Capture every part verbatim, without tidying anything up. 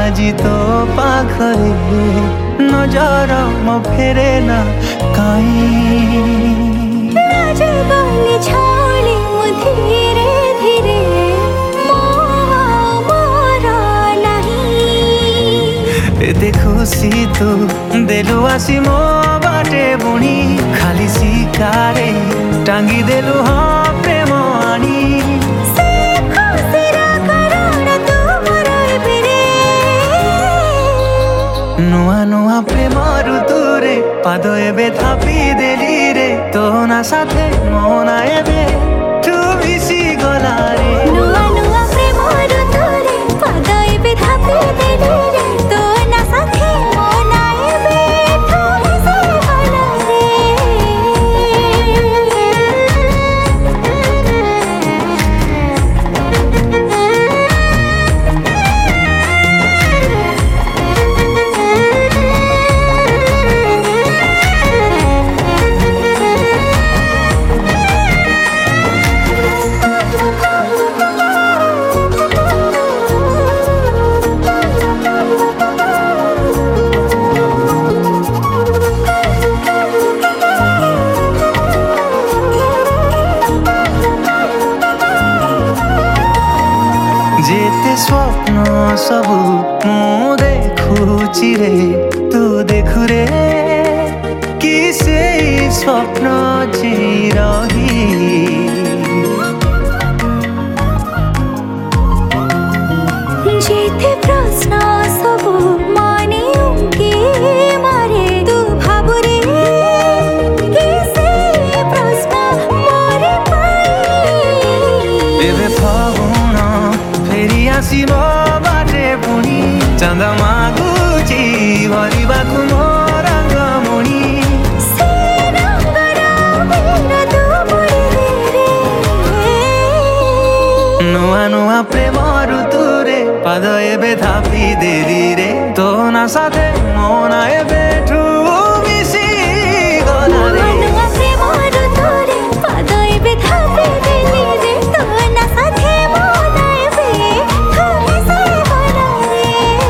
আজি তো পাখরে নজর মো ফেরে না কাই রাজবানি ছাড়ি মু ধীরে ধীরে মোরা নাহি এতে খুশি তু দেলু আসি মো বাটে বুনি খালি শিকারে টাঙ্গি দেলু হ্যাঁ প্রেম আনি সে খুশিরা কারণ তুমর এবেরে নুয়া নুয়া প্রেম ঋতুরে পাদ এবে থাপি দেলি রে তো না সাথে মোনা এবে তু মিশি গলা রে নুয়া নুয়া প্রেম ঋতুরে পাদ এবে থাপি দেলি রে তো না সাথে মোনা এবে তু মিশি গলা রে যেতে স্বপ্ন সবু মু দেখুছি রে তু দেখু রে কি সেই স্বপ্ন চিরহি যেতে প্রশ্ন সবু মনে উঙ্কি মারে তু ভাবরে কি সে প্রশ্ন মরে পাই এবে ফাগুণ ফেরি আসিব বাটে পুনি চাঁদ মাগুচি ভরিবাকু ମୋ ରଙ୍ଗମଣି ସେ ରଙ୍ଗର ବୀର ତୁ ବୁଡ଼ିରେ ନୂଆ ନୂଆ ପ୍ରେମ ଋତୁରେ ପାଦ ଏବେ ଥାପି ଦେଲି ରେ ତୋ ନା ସାଥେ ମୋ ନା ଏବେଠୁ ମିଶି ଗଲା ରେ ନୂଆ ପ୍ରେମ ଋତୁରେ ପାଦ ଏବେ ଥାପି ଦେଲି ରେ ତୋ ନା ସାଥେ ମୋନା ଏବେ ତୁ ମିଶି ଗଲା ରେ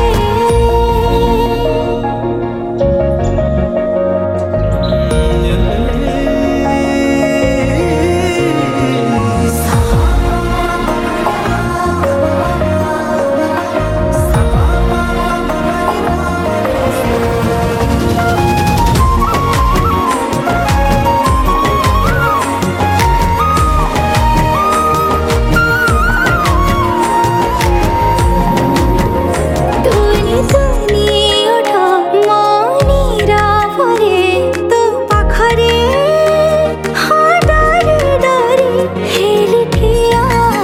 তুনি তুনি ওঠ মনিরা ভরে তো পাখরে হ্যাঁ ডরি ডরি হেলি ঠিয়া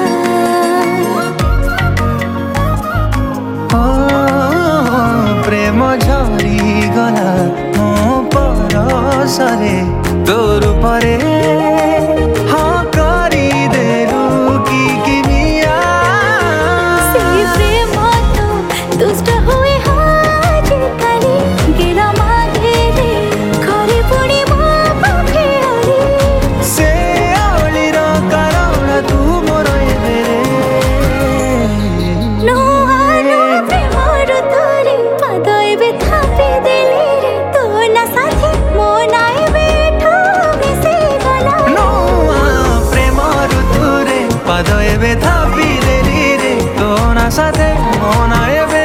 ଓ ପ୍ରେମ ଝରି ଗଲା ମୋ ପରଶରେ ତୋ ରୂପରେ ହଁ କରିଦେଲୁ କି କିମିଆ ସେ ପ୍ରେମ ତ ଦୁଷ୍ଟ ହୁଏ ଆଜିକାଲି ଗେଲ ମାଘେରେ ଘରେ ପୁଣି ମୋ ପାଖେ ଆରି ସେ ଅଳିର କାରଣ ତୁ ମୋର ଏବେ ରେ ନୂଆ ନୂଆ ପ୍ରେମ ଋତୁରେ ପାଦ ଏବେ ଥାପି ଦେଲି ରେ ତୋ ନା ସାଥେ ମୋ ନା ଏବେ ଠୁ ମିଶି ଗଲା ନୂଆ ପ୍ରେମ ଋତୁରେ ପାଦ ଏବେ ଥାପି ଦେଲି ରେ ତୋ ନା ସାଥେ ମୋ ନା ଏବେ